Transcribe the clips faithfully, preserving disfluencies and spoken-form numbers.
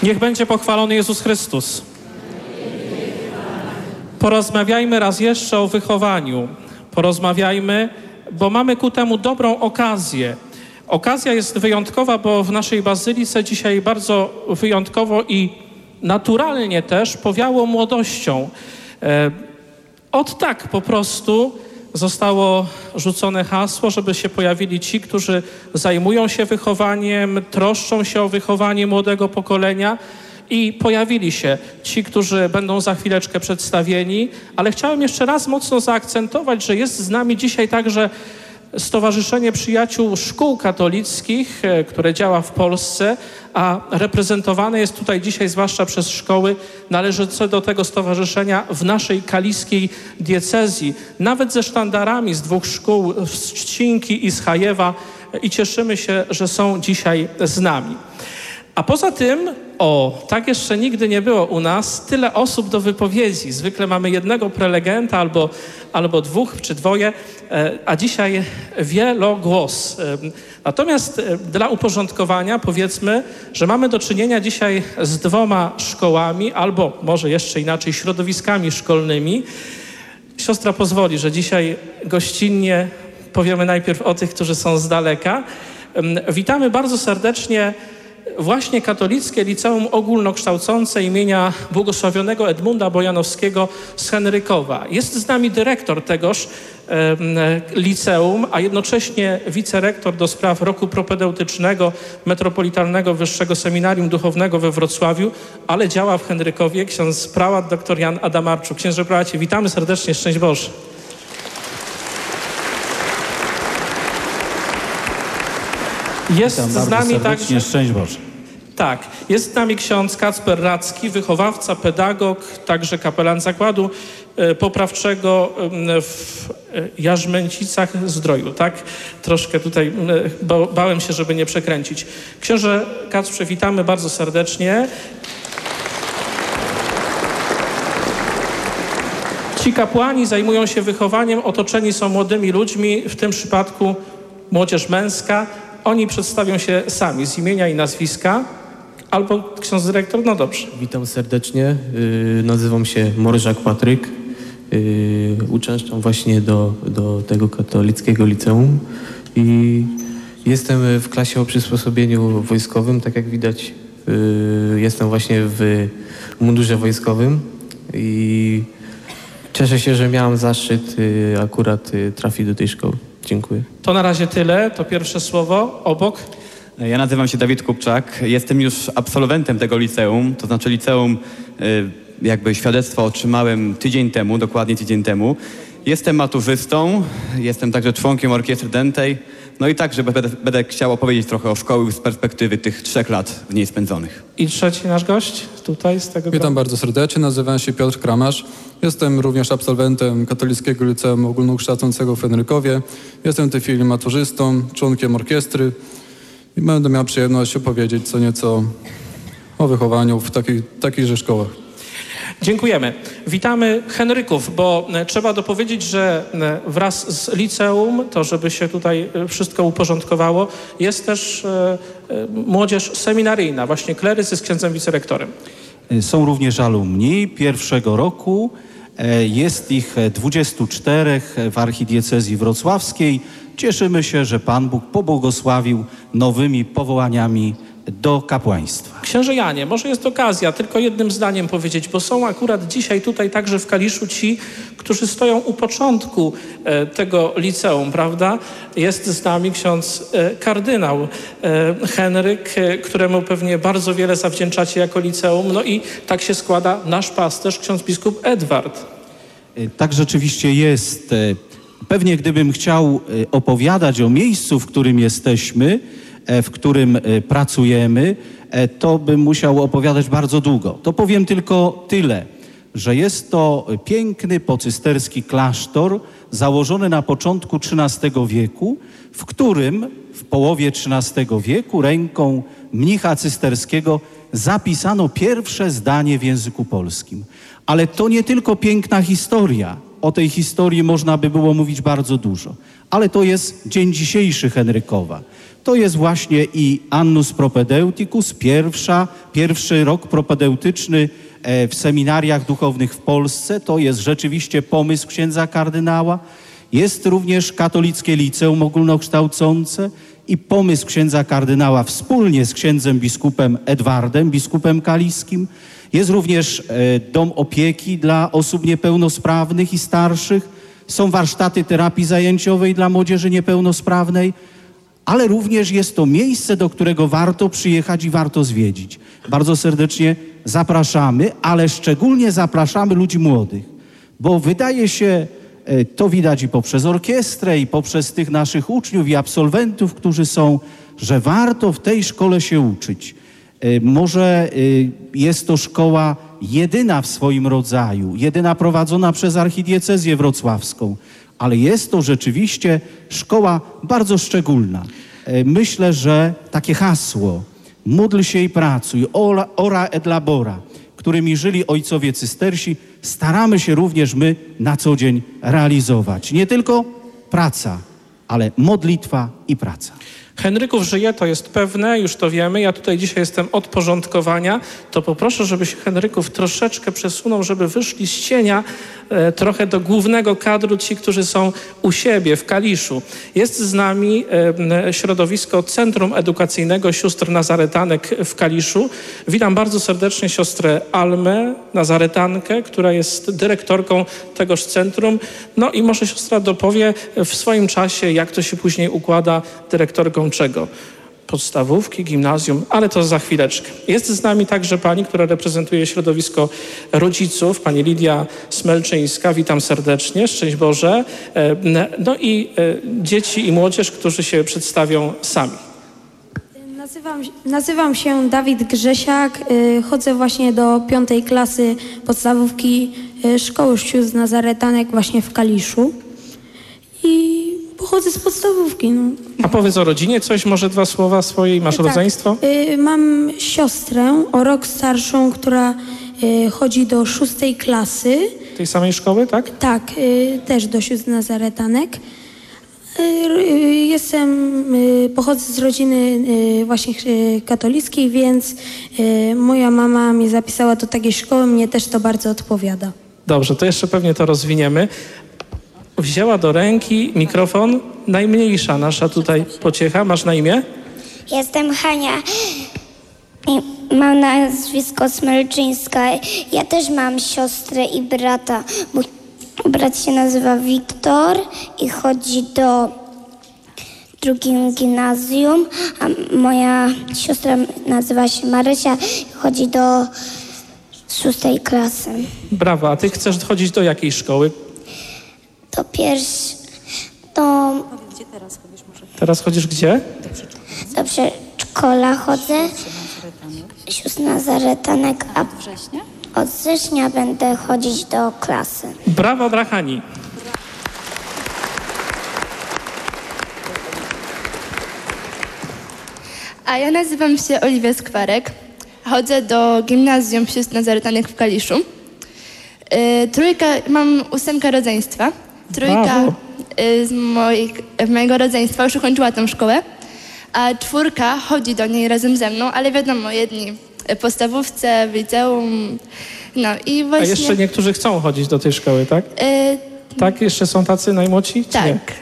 Niech będzie pochwalony Jezus Chrystus. Porozmawiajmy raz jeszcze o wychowaniu. Porozmawiajmy, bo mamy ku temu dobrą okazję. Okazja jest wyjątkowa, bo w naszej bazylice dzisiaj bardzo wyjątkowo i naturalnie też powiało młodością. Od tak po prostu zostało rzucone hasło, żeby się pojawili ci, którzy zajmują się wychowaniem, troszczą się o wychowanie młodego pokolenia i pojawili się ci, którzy będą za chwileczkę przedstawieni, ale chciałem jeszcze raz mocno zaakcentować, że jest z nami dzisiaj także Stowarzyszenie Przyjaciół Szkół Katolickich, które działa w Polsce, a reprezentowane jest tutaj dzisiaj zwłaszcza przez szkoły należące do tego stowarzyszenia w naszej kaliskiej diecezji. Nawet ze sztandarami z dwóch szkół, z Trzcinki i z Chajewa, i cieszymy się, że są dzisiaj z nami. A poza tym, o, tak jeszcze nigdy nie było u nas, tyle osób do wypowiedzi. Zwykle mamy jednego prelegenta albo, albo dwóch czy dwoje, a dzisiaj wielogłos. Natomiast dla uporządkowania powiedzmy, że mamy do czynienia dzisiaj z dwoma szkołami, albo może jeszcze inaczej środowiskami szkolnymi. Siostra pozwoli, że dzisiaj gościnnie powiemy najpierw o tych, którzy są z daleka. Witamy bardzo serdecznie właśnie Katolickie Liceum Ogólnokształcące imienia błogosławionego Edmunda Bojanowskiego z Henrykowa. Jest z nami dyrektor tegoż e, liceum, a jednocześnie wicerektor do spraw roku propedeutycznego Metropolitalnego Wyższego Seminarium Duchownego we Wrocławiu, ale działa w Henrykowie, ksiądz prałat dr Jan Adamarczuk. Księże prałacie, witamy serdecznie, szczęść Boże. Jest Witam z nami także... Szczęść Boże. Tak, jest z nami ksiądz Kacper Radzki, wychowawca, pedagog, także kapelan zakładu e, poprawczego e, w e, Jarzmęcicach-Zdroju, tak? Troszkę tutaj e, ba, bałem się, żeby nie przekręcić. Księże Kacprze, witamy bardzo serdecznie. Ci kapłani zajmują się wychowaniem, otoczeni są młodymi ludźmi, w tym przypadku młodzież męska. Oni przedstawią się sami z imienia i nazwiska. Albo ksiądz dyrektor, no dobrze. Witam serdecznie. Yy, nazywam się Morżak Patryk. Yy, uczęszczam właśnie do, do tego katolickiego liceum i jestem w klasie o przysposobieniu wojskowym. Tak jak widać, yy, jestem właśnie w mundurze wojskowym i cieszę się, że miałem zaszczyt yy, akurat yy, trafić do tej szkoły. Dziękuję. To na razie tyle. To pierwsze słowo. Obok. Ja nazywam się Dawid Kupczak. Jestem już absolwentem tego liceum. To znaczy liceum, jakby świadectwo otrzymałem tydzień temu, dokładnie tydzień temu. Jestem maturzystą, jestem także członkiem orkiestry dętej. No i także będę, będę chciał opowiedzieć trochę o szkoły z perspektywy tych trzech lat w niej spędzonych. I trzeci nasz gość tutaj z tego... Witam bardzo serdecznie, nazywam się Piotr Kramarz. Jestem również absolwentem Katolickiego Liceum Ogólnokształcącego w Henrykowie. Jestem w tej chwili maturzystą, członkiem orkiestry i będę miał przyjemność opowiedzieć co nieco o wychowaniu w takich, takichże szkołach. Dziękujemy. Witamy Henryków, bo trzeba dopowiedzieć, że wraz z liceum, to żeby się tutaj wszystko uporządkowało, jest też e, młodzież seminaryjna, właśnie klerycy z księdzem wicerektorem. Są również alumni pierwszego roku. Jest ich dwudziestu czterech w archidiecezji wrocławskiej. Cieszymy się, że Pan Bóg pobłogosławił nowymi powołaniami do kapłaństwa. Księże Janie, może jest okazja tylko jednym zdaniem powiedzieć, bo są akurat dzisiaj tutaj także w Kaliszu ci, którzy stoją u początku e, tego liceum, prawda? Jest z nami ksiądz e, kardynał e, Henryk, e, któremu pewnie bardzo wiele zawdzięczacie jako liceum. No i tak się składa nasz pasterz, ksiądz biskup Edward. Tak rzeczywiście jest. Pewnie gdybym chciał opowiadać o miejscu, w którym jesteśmy, w którym pracujemy, to bym musiał opowiadać bardzo długo. To powiem tylko tyle, że jest to piękny pocysterski klasztor założony na początku trzynastego wieku, w którym w połowie trzynastego wieku ręką mnicha cysterskiego zapisano pierwsze zdanie w języku polskim. Ale to nie tylko piękna historia. o tej historii można by było mówić bardzo dużo. Ale to jest dzień dzisiejszy Henrykowa. To jest właśnie i Annus Propedeuticus, pierwsza, pierwszy rok propedeutyczny w seminariach duchownych w Polsce. To jest rzeczywiście pomysł księdza kardynała. Jest również katolickie liceum ogólnokształcące i pomysł księdza kardynała wspólnie z księdzem biskupem Edwardem, biskupem kaliskim. Jest również dom opieki dla osób niepełnosprawnych i starszych. Są warsztaty terapii zajęciowej dla młodzieży niepełnosprawnej, ale również jest to miejsce, do którego warto przyjechać i warto zwiedzić. Bardzo serdecznie zapraszamy, ale szczególnie zapraszamy ludzi młodych, bo wydaje się, to widać i poprzez orkiestrę, i poprzez tych naszych uczniów i absolwentów, którzy są, że warto w tej szkole się uczyć. Może jest to szkoła jedyna w swoim rodzaju, jedyna prowadzona przez archidiecezję wrocławską, ale jest to rzeczywiście szkoła bardzo szczególna. Myślę, że takie hasło módl się i pracuj, ora, ora et labora, którymi żyli ojcowie cystersi, staramy się również my na co dzień realizować. Nie tylko praca, ale modlitwa i praca. Henryków żyje, to jest pewne, już to wiemy. Ja tutaj dzisiaj jestem od porządkowania. To poproszę, żeby się Henryków troszeczkę przesunął, żeby wyszli z cienia e, trochę do głównego kadru ci, którzy są u siebie w Kaliszu. Jest z nami e, środowisko Centrum Edukacyjnego Sióstr Nazaretanek w Kaliszu. Witam bardzo serdecznie siostrę Almę, Nazaretankę, która jest dyrektorką tegoż centrum. No i może siostra dopowie w swoim czasie, jak to się później układa dyrektorką czego? Podstawówki, gimnazjum, ale to za chwileczkę. Jest z nami także pani, która reprezentuje środowisko rodziców, pani Lidia Smelczyńska. Witam serdecznie, szczęść Boże. No i dzieci i młodzież, którzy się przedstawią sami. Nazywam, nazywam się Dawid Grzesiak, chodzę właśnie do piątej klasy podstawówki Szkoły Sióstr Nazaretanek właśnie w Kaliszu i pochodzę z podstawówki. No. A powiedz o rodzinie coś, może dwa słowa swojej, masz tak, rodzeństwo? Y, mam siostrę o rok starszą, która y, chodzi do szóstej klasy. Tej samej szkoły, tak? Tak, y, też do Sióstr Nazaretanek. Y, y, jestem, y, pochodzę z rodziny y, właśnie y, katolickiej, więc y, moja mama mnie zapisała do takiej szkoły, mnie też to bardzo odpowiada. Dobrze, to jeszcze pewnie to rozwiniemy. Wzięła do ręki mikrofon najmniejsza nasza tutaj pociecha. Masz na imię? Jestem Hania i mam nazwisko Smelczyńska. Ja też mam siostrę i brata. Mój brat się nazywa Wiktor i chodzi do drugim gimnazjum, a moja siostra nazywa się Marysia i chodzi do szóstej klasy. Brawo, a ty chcesz chodzić do jakiej szkoły? To pierwszy, to... Gdzie teraz chodzisz może? Teraz chodzisz gdzie? Do przedszkola chodzę, sióstr Nazaretanek, a Od września? od września będę chodzić do klasy. Brawo dla Hani. A ja nazywam się Oliwia Skwarek. Chodzę do gimnazjum Sióstr Nazaretanek w Kaliszu. Yy, trójka, mam ósemkę rodzeństwa. Trójka yy, z moich, mojego rodzeństwa już ukończyła tę szkołę, a czwórka chodzi do niej razem ze mną, ale wiadomo, jedni w podstawówce, w liceum, no i A właśnie... jeszcze niektórzy chcą chodzić do tej szkoły, tak? Yy, Tak? Jeszcze są tacy najmłodsi? czy nie? tak.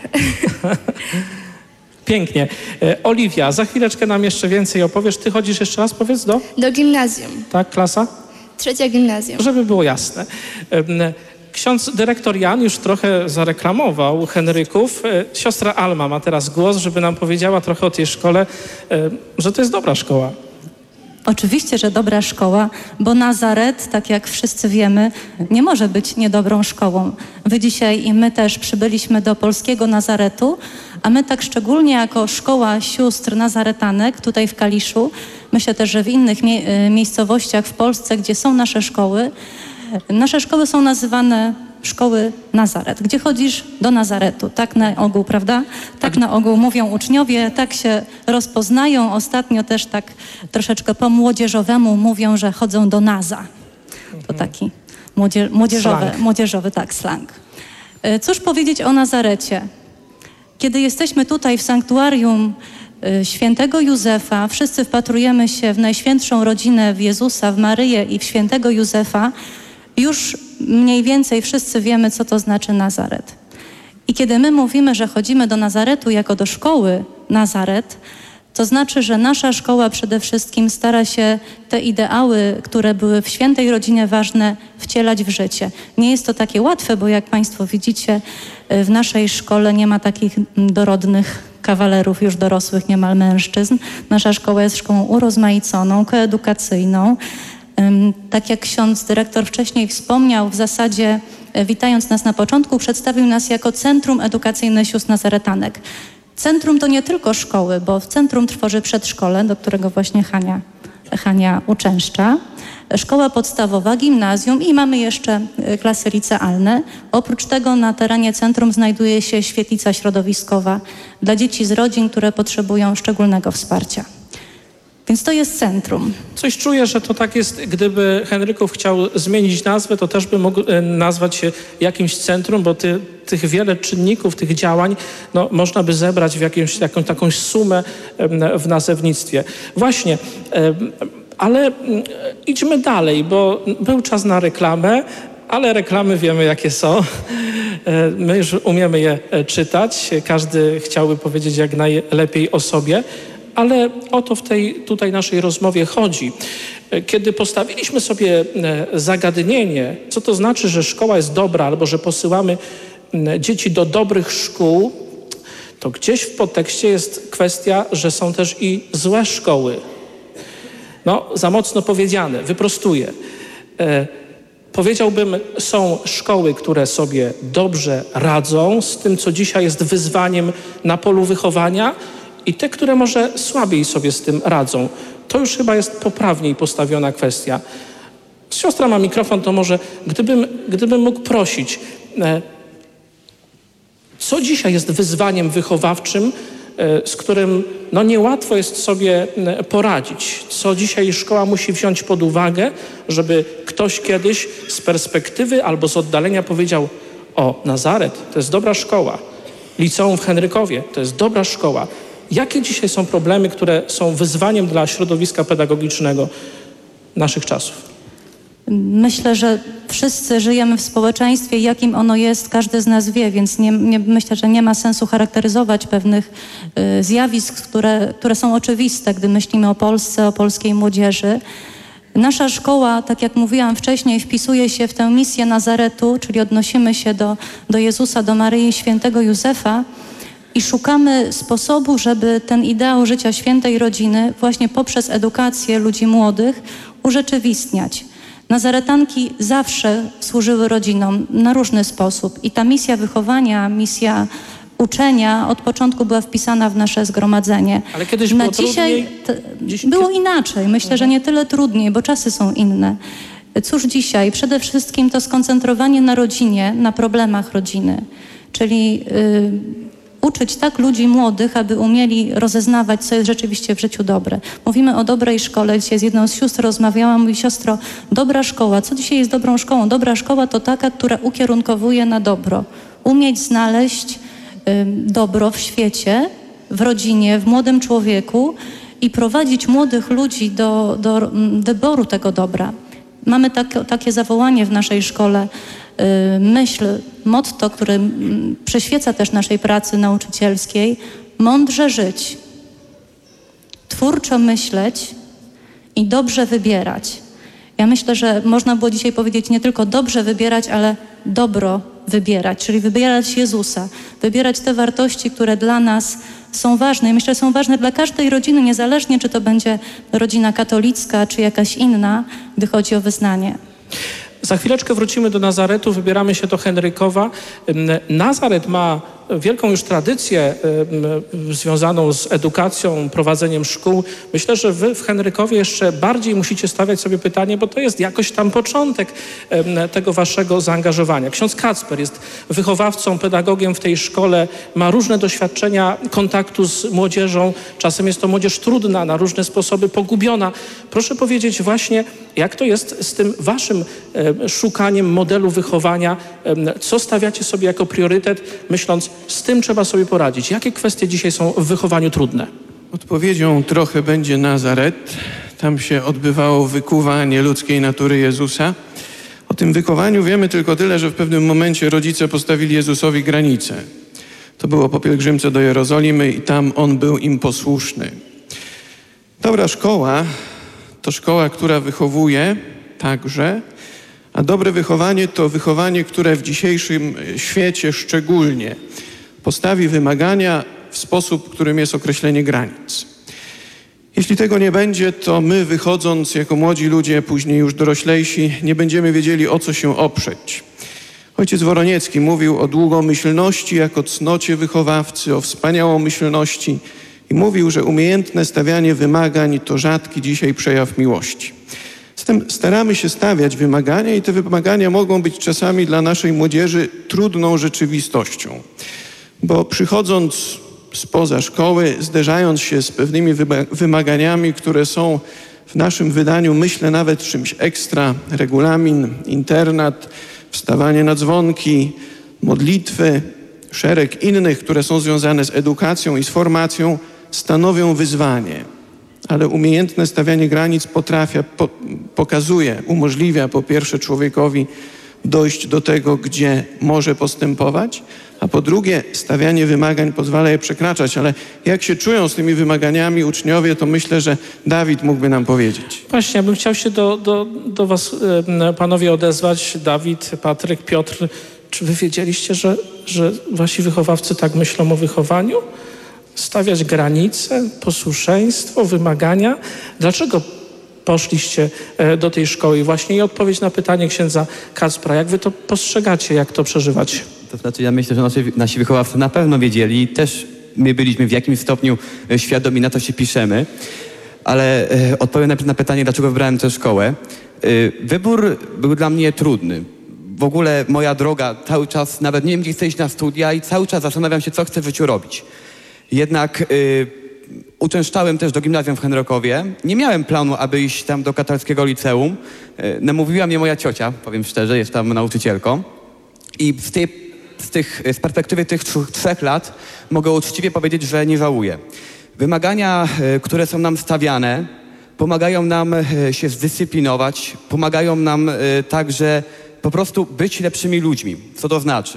Pięknie. E, Oliwia, za chwileczkę nam jeszcze więcej opowiesz. Ty chodzisz jeszcze raz, powiedz, do? Do gimnazjum. Tak, klasa? Trzecia gimnazjum. Żeby było jasne. Em, Ksiądz dyrektor Jan już trochę zareklamował Henryków. E, Siostra Alma ma teraz głos, żeby nam powiedziała trochę o tej szkole, e, że to jest dobra szkoła. Oczywiście, że dobra szkoła, bo Nazaret, tak jak wszyscy wiemy, nie może być niedobrą szkołą. Wy dzisiaj i my też przybyliśmy do polskiego Nazaretu, a my tak szczególnie jako Szkoła Sióstr Nazaretanek tutaj w Kaliszu, myślę też, że w innych mie- miejscowościach w Polsce, gdzie są nasze szkoły, nasze szkoły są nazywane szkoły Nazaret, gdzie chodzisz do Nazaretu, tak na ogół, prawda? Tak na ogół mówią uczniowie, tak się rozpoznają. Ostatnio też tak troszeczkę po młodzieżowemu mówią, że chodzą do Naza. To taki młodzie, młodzieżowy, Slang. młodzieżowy, tak, slang. Cóż powiedzieć o Nazarecie? Kiedy jesteśmy tutaj w sanktuarium świętego Józefa, wszyscy wpatrujemy się w najświętszą rodzinę, w Jezusa, w Maryję i w świętego Józefa, już mniej więcej wszyscy wiemy, co to znaczy Nazaret. I kiedy my mówimy, że chodzimy do Nazaretu jako do szkoły Nazaret, to znaczy, że nasza szkoła przede wszystkim stara się te ideały, które były w świętej rodzinie ważne, wcielać w życie. Nie jest to takie łatwe, bo jak Państwo widzicie, w naszej szkole nie ma takich dorodnych kawalerów, już dorosłych niemal mężczyzn. Nasza szkoła jest szkołą urozmaiconą, koedukacyjną. Tak jak ksiądz dyrektor wcześniej wspomniał, w zasadzie witając nas na początku, przedstawił nas jako Centrum Edukacyjne Sióstr Nazaretanek. Centrum to nie tylko szkoły, bo w centrum tworzy przedszkole, do którego właśnie Hania, Hania uczęszcza, szkoła podstawowa, gimnazjum i mamy jeszcze klasy licealne. Oprócz tego na terenie centrum znajduje się świetlica środowiskowa dla dzieci z rodzin, które potrzebują szczególnego wsparcia. Więc to jest centrum. Coś czuję, że to tak jest, gdyby Henryków chciał zmienić nazwę, to też by mógł nazwać się jakimś centrum, bo ty, tych wiele czynników, tych działań, no, można by zebrać w jakąś, jakąś taką sumę w nazewnictwie. Właśnie, ale idźmy dalej, bo był czas na reklamę, ale reklamy wiemy, jakie są. My już umiemy je czytać. Każdy chciałby powiedzieć jak najlepiej o sobie. Ale o to w tej tutaj naszej rozmowie chodzi. Kiedy postawiliśmy sobie zagadnienie, co to znaczy, że szkoła jest dobra, albo że posyłamy dzieci do dobrych szkół, to gdzieś w podtekście jest kwestia, że są też i złe szkoły. No, za mocno powiedziane, wyprostuję. E, powiedziałbym, są szkoły, które sobie dobrze radzą z tym, co dzisiaj jest wyzwaniem na polu wychowania, i te, które może słabiej sobie z tym radzą. To już chyba jest poprawniej postawiona kwestia. Siostra ma mikrofon, to może gdybym, gdybym mógł prosić, e, co dzisiaj jest wyzwaniem wychowawczym, e, z którym no, niełatwo jest sobie e, poradzić. Co dzisiaj szkoła musi wziąć pod uwagę, żeby ktoś kiedyś z perspektywy albo z oddalenia powiedział: o, Nazaret, to jest dobra szkoła. Liceum w Henrykowie, to jest dobra szkoła. Jakie dzisiaj są problemy, które są wyzwaniem dla środowiska pedagogicznego naszych czasów? Myślę, że wszyscy żyjemy w społeczeństwie, jakim ono jest, każdy z nas wie, więc nie, nie, myślę, że nie ma sensu charakteryzować pewnych y, zjawisk, które, które są oczywiste, gdy myślimy o Polsce, o polskiej młodzieży. Nasza szkoła, tak jak mówiłam wcześniej, wpisuje się w tę misję Nazaretu, czyli odnosimy się do, do Jezusa, do Maryi i świętego Józefa, i szukamy sposobu, żeby ten ideał życia świętej rodziny właśnie poprzez edukację ludzi młodych urzeczywistniać. Nazaretanki zawsze służyły rodzinom na różny sposób i ta misja wychowania, misja uczenia od początku była wpisana w nasze zgromadzenie. Ale kiedyś na było dzisiaj trudniej? Było inaczej. Myślę, mhm. że nie tyle trudniej, bo czasy są inne. Cóż dzisiaj? Przede wszystkim to skoncentrowanie na rodzinie, na problemach rodziny. Czyli yy, uczyć tak ludzi młodych, aby umieli rozeznawać, co jest rzeczywiście w życiu dobre. Mówimy o dobrej szkole. Dzisiaj z jedną z sióstr rozmawiałam, mówi: siostro, dobra szkoła. Co dzisiaj jest dobrą szkołą? Dobra szkoła to taka, która ukierunkowuje na dobro. Umieć znaleźć y, dobro w świecie, w rodzinie, w młodym człowieku i prowadzić młodych ludzi do, do mm, wyboru tego dobra. Mamy tak, takie zawołanie w naszej szkole, y, myśl, motto, które mm, przyświeca też naszej pracy nauczycielskiej: mądrze żyć, twórczo myśleć i dobrze wybierać. Ja myślę, że można było dzisiaj powiedzieć nie tylko dobrze wybierać, ale dobro wybierać, czyli wybierać Jezusa, wybierać te wartości, które dla nas są ważne. I myślę, że są ważne dla każdej rodziny, niezależnie czy to będzie rodzina katolicka, czy jakaś inna, gdy chodzi o wyznanie. Za chwileczkę wrócimy do Nazaretu, wybieramy się do Henrykowa. Nazaret ma wielką już tradycję y, związaną z edukacją, prowadzeniem szkół. Myślę, że wy w Henrykowie jeszcze bardziej musicie stawiać sobie pytanie, bo to jest jakoś tam początek y, tego waszego zaangażowania. Ksiądz Kacper jest wychowawcą, pedagogiem w tej szkole, ma różne doświadczenia kontaktu z młodzieżą. Czasem jest to młodzież trudna, na różne sposoby pogubiona. Proszę powiedzieć właśnie, jak to jest z tym waszym y, szukaniem modelu wychowania, y, co stawiacie sobie jako priorytet, myśląc, z tym trzeba sobie poradzić. Jakie kwestie dzisiaj są w wychowaniu trudne? Odpowiedzią trochę będzie Nazaret. Tam się odbywało wykuwanie ludzkiej natury Jezusa. O tym wychowaniu wiemy tylko tyle, że w pewnym momencie rodzice postawili Jezusowi granicę. To było po pielgrzymce do Jerozolimy i tam on był im posłuszny. Dobra szkoła to szkoła, która wychowuje także, a dobre wychowanie to wychowanie, które w dzisiejszym świecie szczególnie postawi wymagania w sposób, którym jest określenie granic. Jeśli tego nie będzie, to my, wychodząc jako młodzi ludzie, później już doroślejsi, nie będziemy wiedzieli, o co się oprzeć. Ojciec Woroniecki mówił o długomyślności jako cnocie wychowawcy, o wspaniałomyślności i mówił, że umiejętne stawianie wymagań to rzadki dzisiaj przejaw miłości. Zatem staramy się stawiać wymagania i te wymagania mogą być czasami dla naszej młodzieży trudną rzeczywistością, bo przychodząc spoza szkoły, zderzając się z pewnymi wymaganiami, które są w naszym wydaniu, myślę, nawet czymś ekstra, regulamin, internat, wstawanie na dzwonki, modlitwy, szereg innych, które są związane z edukacją i z formacją, stanowią wyzwanie. Ale umiejętne stawianie granic potrafia, po, pokazuje, umożliwia po pierwsze człowiekowi dojść do tego, gdzie może postępować, a po drugie stawianie wymagań pozwala je przekraczać. Ale jak się czują z tymi wymaganiami uczniowie, to myślę, że Dawid mógłby nam powiedzieć. Właśnie, ja bym chciał się do, do, do was, panowie, odezwać. Dawid, Patryk, Piotr, czy wy wiedzieliście, że, że wasi wychowawcy tak myślą o wychowaniu? Stawiać granice, posłuszeństwo, wymagania. Dlaczego poszliście do tej szkoły? Właśnie i odpowiedź na pytanie księdza Kacpra. Jak wy to postrzegacie, jak to przeżywacie? To znaczy, ja myślę, że nasi, nasi wychowawcy na pewno wiedzieli i też my byliśmy w jakimś stopniu świadomi, na to się piszemy. Ale e, odpowiem najpierw na pytanie, dlaczego wybrałem tę szkołę. E, wybór był dla mnie trudny. W ogóle moja droga cały czas, nawet nie wiem, gdzie chcę iść na studia i cały czas zastanawiam się, co chcę w życiu robić. Jednak y, uczęszczałem też do gimnazjum w Henrykowie. Nie miałem planu, aby iść tam do katolickiego liceum. Y, namówiła mnie moja ciocia, powiem szczerze, jest tam nauczycielką. I z, tej, z, tych, z perspektywy tych tr- trzech lat mogę uczciwie powiedzieć, że nie żałuję. Wymagania, y, które są nam stawiane, pomagają nam y, się zdyscyplinować, pomagają nam y, także po prostu być lepszymi ludźmi. Co to znaczy?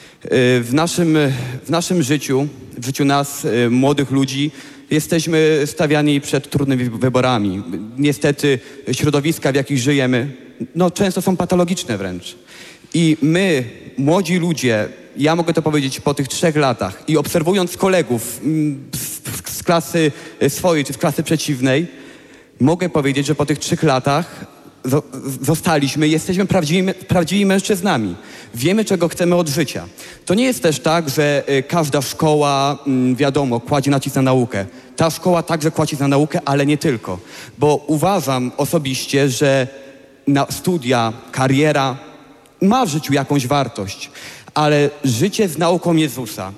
W naszym, w naszym życiu, w życiu nas, młodych ludzi, jesteśmy stawiani przed trudnymi wyborami. Niestety środowiska, w jakich żyjemy, no często są patologiczne wręcz. I my, młodzi ludzie, ja mogę to powiedzieć po tych trzech latach i obserwując kolegów z, z klasy swojej czy z klasy przeciwnej, mogę powiedzieć, że po tych trzech latach zostaliśmy, jesteśmy prawdziwymi, prawdziwymi mężczyznami. Wiemy, czego chcemy od życia. To nie jest też tak, że y, każda szkoła, y, wiadomo, kładzie nacisk na naukę. Ta szkoła także kładzie na naukę, ale nie tylko. Bo uważam osobiście, że na studia, kariera ma w życiu jakąś wartość, ale życie z nauką Jezusa.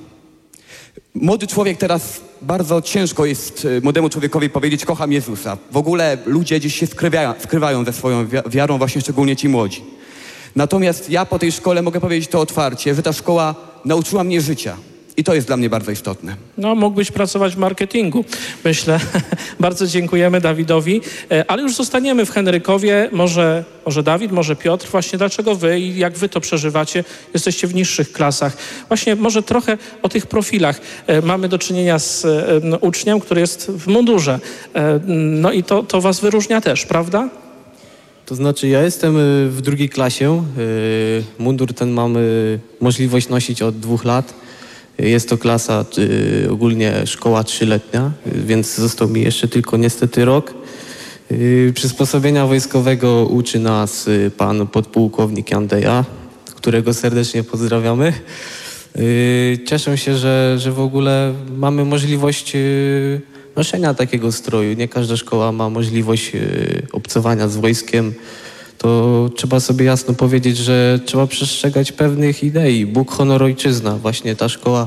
Młody człowiek teraz, bardzo ciężko jest młodemu człowiekowi powiedzieć, kocham Jezusa. W ogóle ludzie gdzieś się skrywają, skrywają ze swoją wiarą, właśnie szczególnie ci młodzi. Natomiast ja po tej szkole mogę powiedzieć to otwarcie, że ta szkoła nauczyła mnie życia. I to jest dla mnie bardzo istotne. No, mógłbyś pracować w marketingu, myślę. Bardzo dziękujemy Dawidowi. Ale już zostaniemy w Henrykowie. Może, może Dawid, może Piotr. Właśnie dlaczego wy i jak wy to przeżywacie? Jesteście w niższych klasach. Właśnie może trochę o tych profilach. Mamy do czynienia z no, uczniem, który jest w mundurze. No i to, to was wyróżnia też, prawda? To znaczy, ja jestem w drugiej klasie. Mundur ten mamy możliwość nosić od dwóch lat. Jest to klasa, y, ogólnie szkoła trzyletnia, y, więc został mi jeszcze tylko niestety rok. Y, przysposobienia wojskowego uczy nas y, pan podpułkownik Jandeja, którego serdecznie pozdrawiamy. Yy, cieszę się, że, że w ogóle mamy możliwość yy, noszenia takiego stroju. Nie każda szkoła ma możliwość yy, obcowania z wojskiem. To trzeba sobie jasno powiedzieć, że trzeba przestrzegać pewnych idei. Bóg, honor, ojczyzna. Właśnie ta szkoła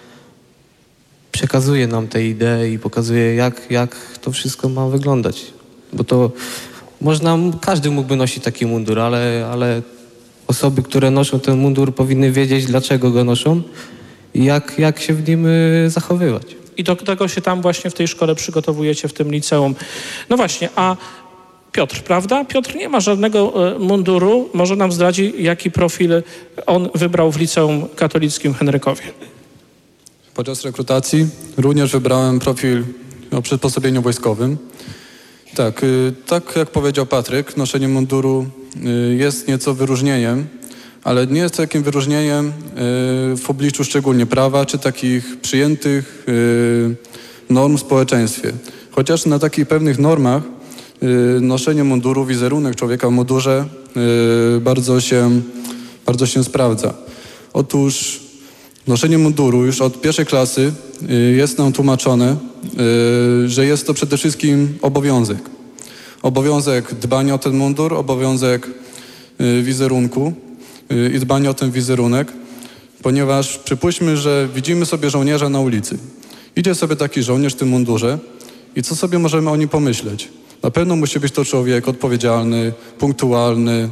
przekazuje nam te idee i pokazuje, jak, jak to wszystko ma wyglądać. Bo to można, każdy mógłby nosić taki mundur, ale, ale osoby, które noszą ten mundur, powinny wiedzieć, dlaczego go noszą i jak, jak się w nim zachowywać. I do tego się tam właśnie w tej szkole przygotowujecie, w tym liceum. No właśnie, a Piotr, prawda? Piotr nie ma żadnego munduru. Może nam zdradzi, jaki profil on wybrał w liceum katolickim w Henrykowie. Podczas rekrutacji również wybrałem profil o przysposobieniu wojskowym. Tak, tak jak powiedział Patryk, noszenie munduru jest nieco wyróżnieniem, ale nie jest takim wyróżnieniem w obliczu szczególnie prawa, czy takich przyjętych norm w społeczeństwie. Chociaż na takich pewnych normach noszenie munduru, wizerunek człowieka w mundurze bardzo się, bardzo się sprawdza. Otóż noszenie munduru już od pierwszej klasy jest nam tłumaczone, że jest to przede wszystkim obowiązek. Obowiązek dbania o ten mundur, obowiązek wizerunku i dbania o ten wizerunek, ponieważ przypuśćmy, że widzimy sobie żołnierza na ulicy. Idzie sobie taki żołnierz w tym mundurze i co sobie możemy o nim pomyśleć? Na pewno musi być to człowiek odpowiedzialny, punktualny,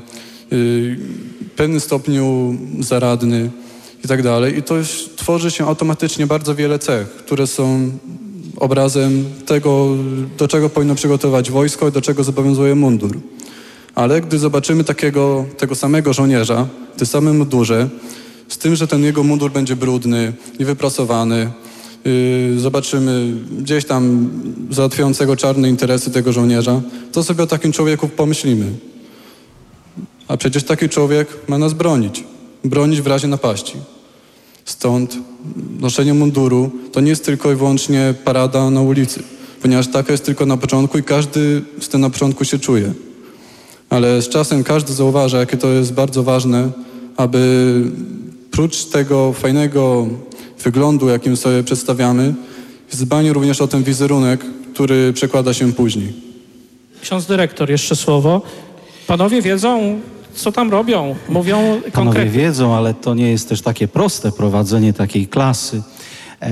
w pewnym stopniu zaradny i tak dalej. I to już tworzy się automatycznie bardzo wiele cech, które są obrazem tego, do czego powinno przygotować wojsko i do czego zobowiązuje mundur. Ale gdy zobaczymy takiego, tego samego żołnierza w tym samym mundurze, z tym, że ten jego mundur będzie brudny, niewyprasowany, yy, zobaczymy gdzieś tam załatwiającego czarne interesy tego żołnierza, to sobie o takim człowieku pomyślimy. A przecież taki człowiek ma nas bronić. Bronić w razie napaści. Stąd noszenie munduru to nie jest tylko i wyłącznie parada na ulicy, ponieważ taka jest tylko na początku i każdy z tym na początku się czuje. Ale z czasem każdy zauważa, jakie to jest bardzo ważne, aby prócz tego fajnego wyglądu, jakim sobie przedstawiamy, dbanie również o ten wizerunek, który przekłada się później. Ksiądz dyrektor, jeszcze słowo. Panowie wiedzą, co tam robią, mówią konkretnie. Panowie wiedzą, ale to nie jest też takie proste prowadzenie takiej klasy, e,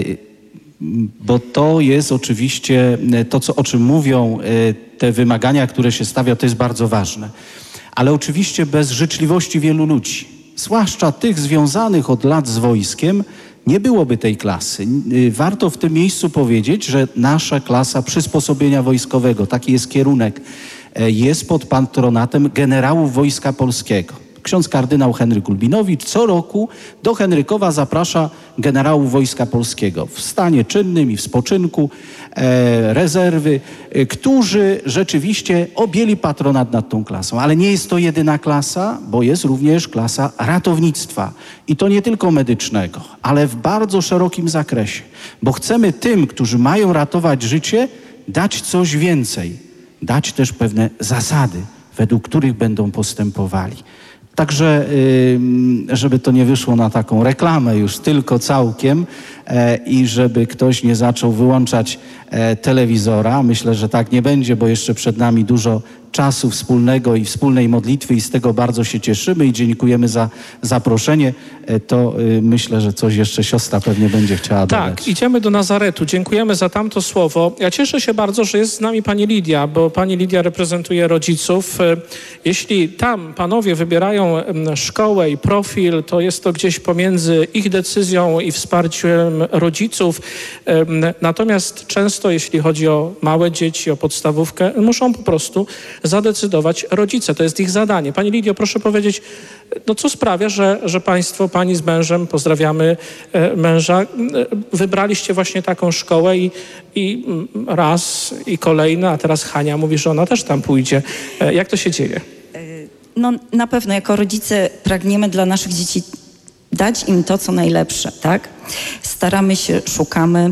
bo to jest oczywiście to, co, o czym mówią e, te wymagania, które się stawia, to jest bardzo ważne. Ale oczywiście bez życzliwości wielu ludzi, zwłaszcza tych związanych od lat z wojskiem, nie byłoby tej klasy. Warto w tym miejscu powiedzieć, że nasza klasa przysposobienia wojskowego, taki jest kierunek, jest pod patronatem generałów Wojska Polskiego. Ksiądz kardynał Henryk Ulbinowicz co roku do Henrykowa zaprasza generałów Wojska Polskiego w stanie czynnym i w spoczynku, e, rezerwy, e, którzy rzeczywiście objęli patronat nad tą klasą. Ale nie jest to jedyna klasa, bo jest również klasa ratownictwa. I to nie tylko medycznego, ale w bardzo szerokim zakresie. Bo chcemy tym, którzy mają ratować życie, dać coś więcej. Dać też pewne zasady, według których będą postępowali. Także, żeby to nie wyszło na taką reklamę już tylko całkiem i żeby ktoś nie zaczął wyłączać telewizora. Myślę, że tak nie będzie, bo jeszcze przed nami dużo czasu wspólnego i wspólnej modlitwy i z tego bardzo się cieszymy i dziękujemy za zaproszenie. To myślę, że coś jeszcze siostra pewnie będzie chciała dodać. Tak, idziemy do Nazaretu. Dziękujemy za tamto słowo. Ja cieszę się bardzo, że jest z nami pani Lidia, bo pani Lidia reprezentuje rodziców. Jeśli tam panowie wybierają szkołę i profil, to jest to gdzieś pomiędzy ich decyzją i wsparciem rodziców. Natomiast często, jeśli chodzi o małe dzieci, o podstawówkę, muszą po prostu zadecydować rodzice. To jest ich zadanie. Pani Lidio, proszę powiedzieć, no co sprawia, że, że państwo, pani z mężem, pozdrawiamy e, męża, e, wybraliście właśnie taką szkołę i, i raz, i kolejna, a teraz Hania mówi, że ona też tam pójdzie. E, jak to się dzieje? No na pewno jako rodzice pragniemy dla naszych dzieci dać im to, co najlepsze, tak? Staramy się, szukamy.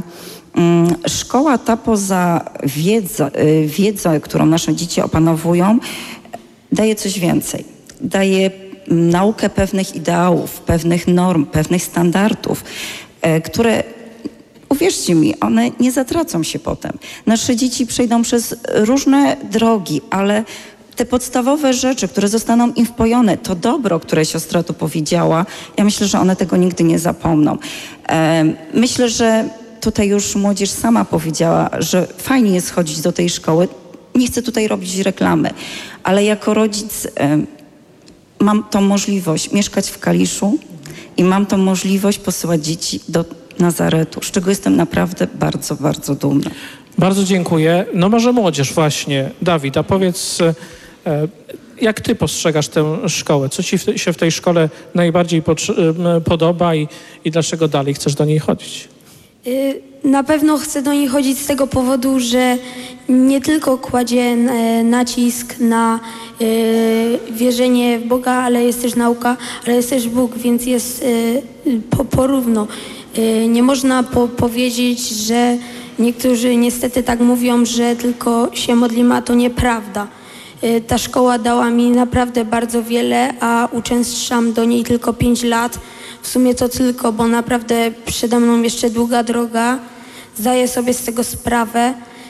Szkoła ta poza wiedzą, wiedzą, którą nasze dzieci opanowują, daje coś więcej. Daje naukę pewnych ideałów, pewnych norm, pewnych standardów, e, które, uwierzcie mi, one nie zatracą się potem. Nasze dzieci przejdą przez różne drogi, ale te podstawowe rzeczy, które zostaną im wpojone, to dobro, które siostra tu powiedziała, ja myślę, że one tego nigdy nie zapomną. E, myślę, że tutaj już młodzież sama powiedziała, że fajnie jest chodzić do tej szkoły. Nie chcę tutaj robić reklamy, ale jako rodzic e, mam tą możliwość mieszkać w Kaliszu i mam tą możliwość posyłać dzieci do Nazaretu, z czego jestem naprawdę bardzo, bardzo dumna. Bardzo dziękuję. No może młodzież właśnie. Dawid, a powiedz, e, jak ty postrzegasz tę szkołę? Co ci w te, się w tej szkole najbardziej podoba i, i dlaczego dalej chcesz do niej chodzić? Na pewno chcę do niej chodzić z tego powodu, że nie tylko kładzie nacisk na wierzenie w Boga, ale jest też nauka, ale jest też Bóg, więc jest po, porówno. Nie można po, powiedzieć, że niektórzy niestety tak mówią, że tylko się modlimy, a to nieprawda. Ta szkoła dała mi naprawdę bardzo wiele, a uczęszczam do niej tylko pięć lat. W sumie to tylko, bo naprawdę przede mną jeszcze długa droga. Zdaję sobie z tego sprawę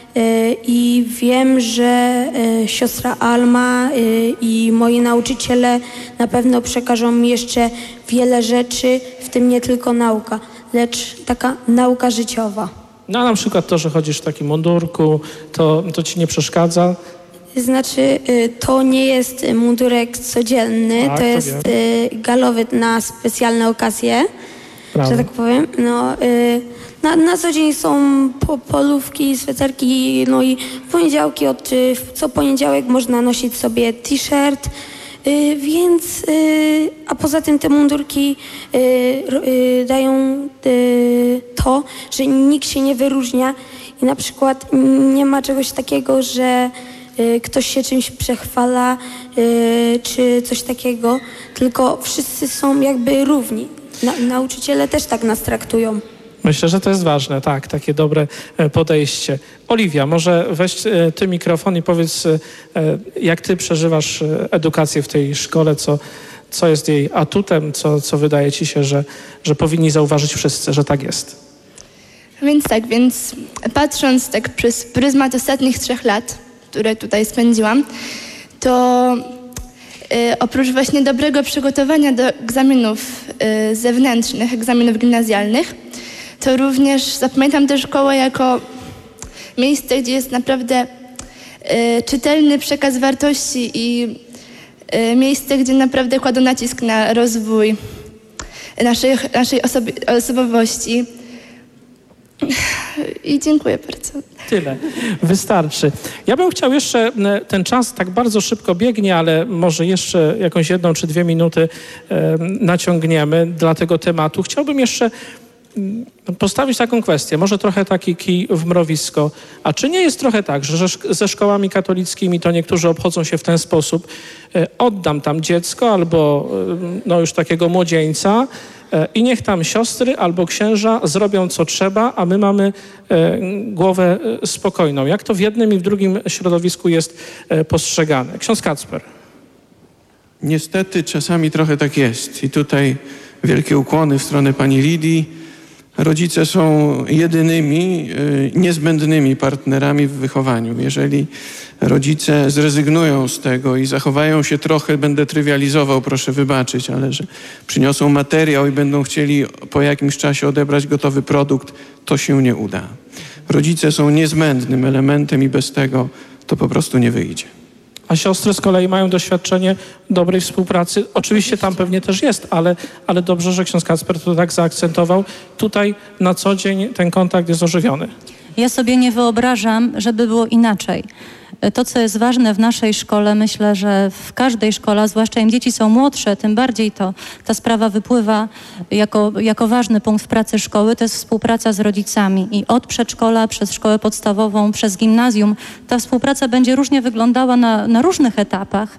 i wiem, że siostra Alma i moi nauczyciele na pewno przekażą mi jeszcze wiele rzeczy, w tym nie tylko nauka, lecz taka nauka życiowa. No a na przykład to, że chodzisz w takim mundurku, to, to ci nie przeszkadza? Znaczy, to nie jest mundurek codzienny, Tak, to to jest wiem. galowy na specjalne okazje, Brawo. że tak powiem. No, na, na co dzień są po, polówki, sweterki, no i w poniedziałki, od, co poniedziałek można nosić sobie t-shirt, więc, a poza tym te mundurki dają to, że nikt się nie wyróżnia i na przykład nie ma czegoś takiego, że ktoś się czymś przechwala, czy coś takiego, tylko wszyscy są jakby równi. Na, nauczyciele też tak nas traktują. Myślę, że to jest ważne, tak, takie dobre podejście. Oliwia, może weź ty mikrofon i powiedz, jak ty przeżywasz edukację w tej szkole, co, co jest jej atutem, co, co wydaje ci się, że, że powinni zauważyć wszyscy, że tak jest. Więc tak, więc patrząc tak przez pryzmat ostatnich trzech lat, które tutaj spędziłam, to y, oprócz właśnie dobrego przygotowania do egzaminów y, zewnętrznych, egzaminów gimnazjalnych, to również zapamiętam tę szkołę jako miejsce, gdzie jest naprawdę y, czytelny przekaz wartości i y, miejsce, gdzie naprawdę kładą nacisk na rozwój naszej, naszej osobi- osobowości. I dziękuję bardzo. Tyle. Wystarczy. Ja bym chciał jeszcze, ten czas tak bardzo szybko biegnie, ale może jeszcze jakąś jedną czy dwie minuty e, naciągniemy dla tego tematu. Chciałbym jeszcze postawić taką kwestię, może trochę taki kij w mrowisko. A czy nie jest trochę tak, że ze szkołami katolickimi to niektórzy obchodzą się w ten sposób, e, oddam tam dziecko albo e, no już takiego młodzieńca, i niech tam siostry albo księża zrobią co trzeba, a my mamy e, głowę spokojną. Jak to w jednym i w drugim środowisku jest e, postrzegane? Ksiądz Kacper. Niestety czasami trochę tak jest. I tutaj wielkie ukłony w stronę pani Lidii. Rodzice są jedynymi, y, niezbędnymi partnerami w wychowaniu. Jeżeli rodzice zrezygnują z tego i zachowają się trochę, będę trywializował, proszę wybaczyć, ale że przyniosą materiał i będą chcieli po jakimś czasie odebrać gotowy produkt, to się nie uda. Rodzice są niezbędnym elementem i bez tego to po prostu nie wyjdzie. A siostry z kolei mają doświadczenie dobrej współpracy. Oczywiście tam pewnie też jest, ale, ale dobrze, że ksiądz Kacper to tak zaakcentował. Tutaj na co dzień ten kontakt jest ożywiony. Ja sobie nie wyobrażam, żeby było inaczej. To, co jest ważne w naszej szkole, myślę, że w każdej szkole, zwłaszcza im dzieci są młodsze, tym bardziej to ta sprawa wypływa jako, jako ważny punkt w pracy szkoły, to jest współpraca z rodzicami. I od przedszkola, przez szkołę podstawową, przez gimnazjum, ta współpraca będzie różnie wyglądała na, na różnych etapach.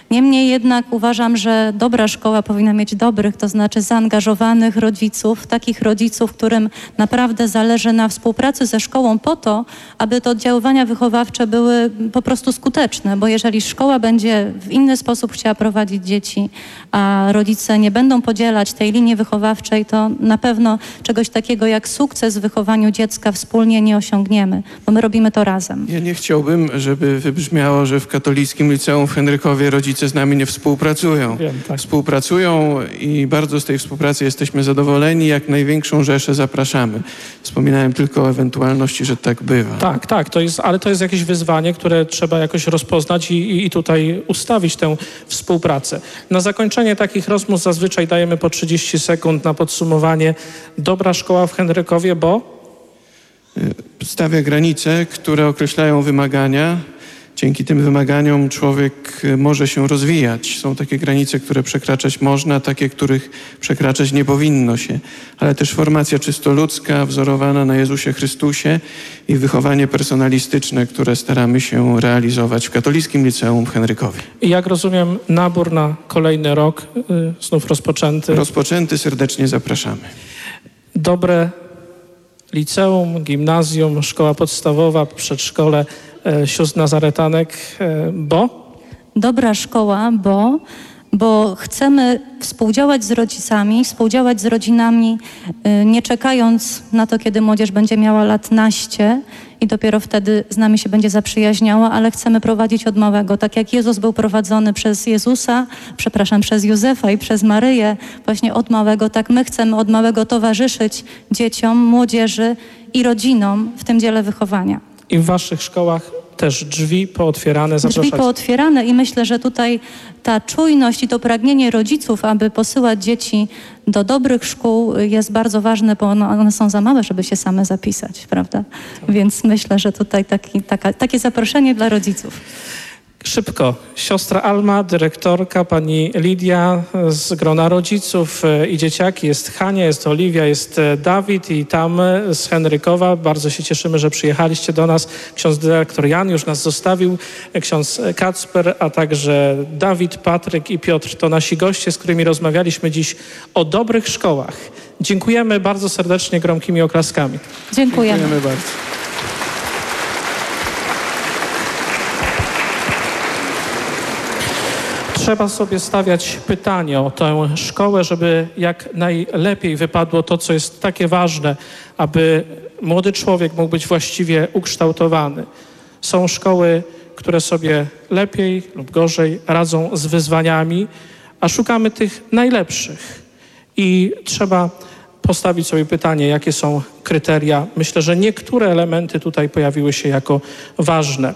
Niemniej jednak uważam, że dobra szkoła powinna mieć dobrych, to znaczy zaangażowanych rodziców, takich rodziców, którym naprawdę zależy na współpracy ze szkołą po to, aby te oddziaływania wychowawcze były po prostu skuteczne, bo jeżeli szkoła będzie w inny sposób chciała prowadzić dzieci, a rodzice nie będą podzielać tej linii wychowawczej, to na pewno czegoś takiego jak sukces w wychowaniu dziecka wspólnie nie osiągniemy, bo my robimy to razem. Ja nie chciałbym, żeby wybrzmiało, że w katolickim liceum w Henrykowie rodzice z nami nie współpracują. Wiem, tak. Współpracują i bardzo z tej współpracy jesteśmy zadowoleni. Jak największą rzeszę zapraszamy. Wspominałem tylko o ewentualności, że tak bywa. Tak, tak, to jest, ale to jest jakieś wyzwanie, które trzeba jakoś rozpoznać i, i, i tutaj ustawić tę współpracę. Na zakończenie takich rozmów zazwyczaj dajemy po trzydzieści sekund na podsumowanie. Dobra szkoła w Henrykowie, bo? Stawia granice, które określają wymagania. Dzięki tym wymaganiom człowiek może się rozwijać. Są takie granice, które przekraczać można, takie, których przekraczać nie powinno się. Ale też formacja czysto ludzka, wzorowana na Jezusie Chrystusie i wychowanie personalistyczne, które staramy się realizować w Katolickim Liceum w Henrykowie. I jak rozumiem, nabór na kolejny rok y, znów rozpoczęty. Rozpoczęty, serdecznie zapraszamy. Dobre liceum, gimnazjum, szkoła podstawowa, przedszkole, e, sióstr nazaretanek, e, bo? Dobra szkoła, bo, bo chcemy współdziałać z rodzicami, współdziałać z rodzinami, y, nie czekając na to, kiedy młodzież będzie miała lat naście i dopiero wtedy z nami się będzie zaprzyjaźniała, ale chcemy prowadzić od małego. Tak jak Jezus był prowadzony przez Jezusa, przepraszam, przez Józefa i przez Maryję, właśnie od małego, tak my chcemy od małego towarzyszyć dzieciom, młodzieży i rodzinom w tym dziele wychowania. I w waszych szkołach też drzwi pootwierane, zapraszać. Drzwi pootwierane i myślę, że tutaj ta czujność i to pragnienie rodziców, aby posyłać dzieci do dobrych szkół jest bardzo ważne, bo one, one są za małe, żeby się same zapisać, prawda? Tak. Więc myślę, że tutaj taki, taka, takie zaproszenie dla rodziców. Szybko. Siostra Alma, dyrektorka, pani Lidia z grona rodziców i dzieciaki. Jest Hania, jest Oliwia, jest Dawid i tam z Henrykowa. Bardzo się cieszymy, że przyjechaliście do nas. Ksiądz dyrektor Jan już nas zostawił, ksiądz Kacper, a także Dawid, Patryk i Piotr. To nasi goście, z którymi rozmawialiśmy dziś o dobrych szkołach. Dziękujemy bardzo serdecznie gromkimi oklaskami. Dziękujemy. Dziękujemy bardzo. Trzeba sobie stawiać pytanie o tę szkołę, żeby jak najlepiej wypadło to, co jest takie ważne, aby młody człowiek mógł być właściwie ukształtowany. Są szkoły, które sobie lepiej lub gorzej radzą z wyzwaniami, a szukamy tych najlepszych. I trzeba postawić sobie pytanie, jakie są kryteria. Myślę, że niektóre elementy tutaj pojawiły się jako ważne.